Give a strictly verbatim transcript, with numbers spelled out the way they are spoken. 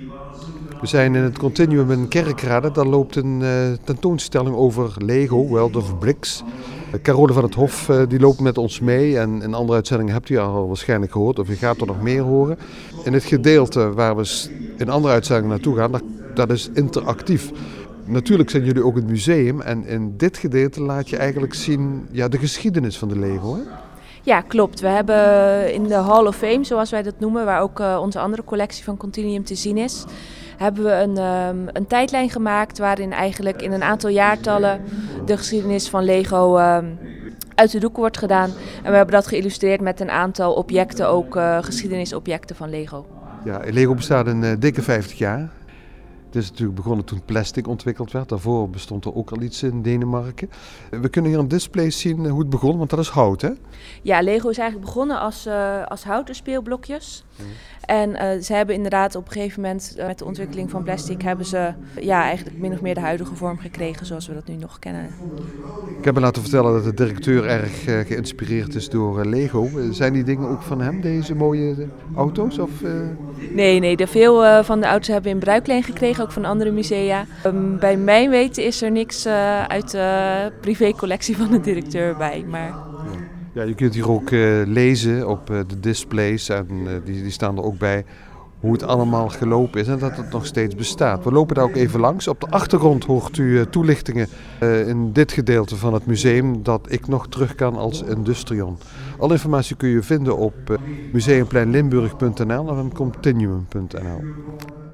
We zijn in het Continuum in Kerkrade. Daar loopt een uh, tentoonstelling over Lego, World of Bricks. Uh, Carole van het Hof uh, die loopt met ons mee en in andere uitzendingen hebt u al waarschijnlijk gehoord of u gaat er nog meer horen. In het gedeelte waar we in andere uitzendingen naartoe gaan, dat, dat is interactief. Natuurlijk zijn jullie ook het museum en in dit gedeelte laat je eigenlijk zien ja, de geschiedenis van de Lego. Hè? Ja, klopt. We hebben in de Hall of Fame, zoals wij dat noemen, waar ook uh, onze andere collectie van Continuum te zien is, hebben we een, um, een tijdlijn gemaakt waarin eigenlijk in een aantal jaartallen de geschiedenis van Lego um, uit de doeken wordt gedaan. En we hebben dat geïllustreerd met een aantal objecten, ook uh, geschiedenisobjecten van Lego. Ja, Lego bestaat een uh, dikke vijftig jaar. Het is natuurlijk begonnen toen plastic ontwikkeld werd. Daarvoor bestond er ook al iets in Denemarken. We kunnen hier een display zien hoe het begon, want dat is hout, hè? Ja, Lego is eigenlijk begonnen als, uh, als houten speelblokjes. Mm. En uh, ze hebben inderdaad op een gegeven moment uh, met de ontwikkeling van plastic hebben ze ja, eigenlijk min of meer de huidige vorm gekregen zoals we dat nu nog kennen. Ik heb me laten vertellen dat de directeur erg uh, geïnspireerd is door uh, Lego. Zijn die dingen ook van hem, deze mooie auto's? Of, uh... Nee, nee, de veel uh, van de auto's hebben we in bruikleen gekregen, ook van andere musea. Um, bij mijn weten is er niks uh, uit de privécollectie van de directeur bij. Maar... Ja, je kunt hier ook uh, lezen op uh, de displays en uh, die, die staan er ook bij hoe het allemaal gelopen is en dat het nog steeds bestaat. We lopen daar ook even langs. Op de achtergrond hoort u uh, toelichtingen uh, in dit gedeelte van het museum dat ik nog terug kan als Industrion. Alle informatie kun je vinden op uh, museumplein limburg punt n l of op continuum punt n l.